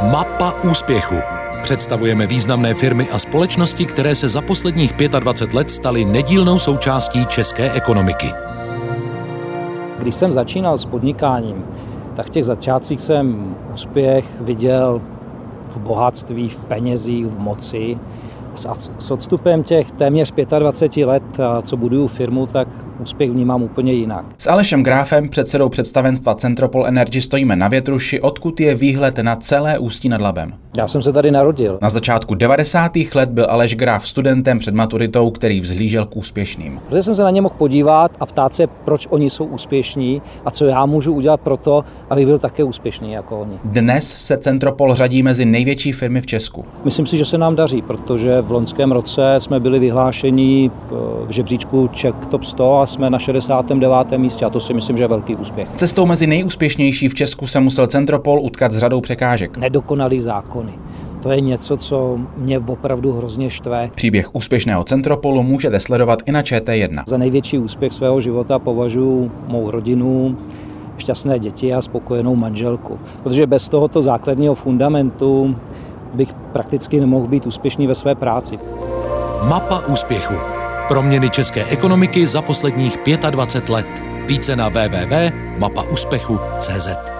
Mapa úspěchu. Představujeme významné firmy a společnosti, které se za posledních 25 let staly nedílnou součástí české ekonomiky. Když jsem začínal s podnikáním, tak v těch začátcích jsem úspěch viděl v bohatství, v penězích, v moci. S odstupem těch téměř 25 let, co buduju firmu, tak úspěch vnímám úplně jinak. S Alešem Gráfem, předsedou představenstva Centropol Energy, stojíme na Větruši, odkud je výhled na celé Ústí nad Labem. Já jsem se tady narodil. Na začátku 90. let byl Aleš Gráf studentem před maturitou, který vzhlížel k úspěšným. Protože jsem se na ně mohl podívat a ptát se, proč oni jsou úspěšní a co já můžu udělat pro to, abych byl také úspěšný jako oni. Dnes se Centropol řadí mezi největší firmy v Česku. Myslím si, že se nám daří, protože v loňském roce jsme byli vyhlášeni v žebříčku Czech Top 100 a jsme na 69. místě a to si myslím, že je velký úspěch. Cestou mezi nejúspěšnější v Česku se musel Centropol utkat s řadou překážek. Nedokonalý zákony. To je něco, co mě opravdu hrozně štve. Příběh úspěšného Centropolu můžete sledovat i na ČT1. Za největší úspěch svého života považuji mou rodinu, šťastné děti a spokojenou manželku. Protože bez tohoto základního fundamentu bych prakticky nemohl být úspěšný ve své práci. Mapa úspěchu. Proměny české ekonomiky za posledních 25 let. Více na www.mapaúspechu.cz.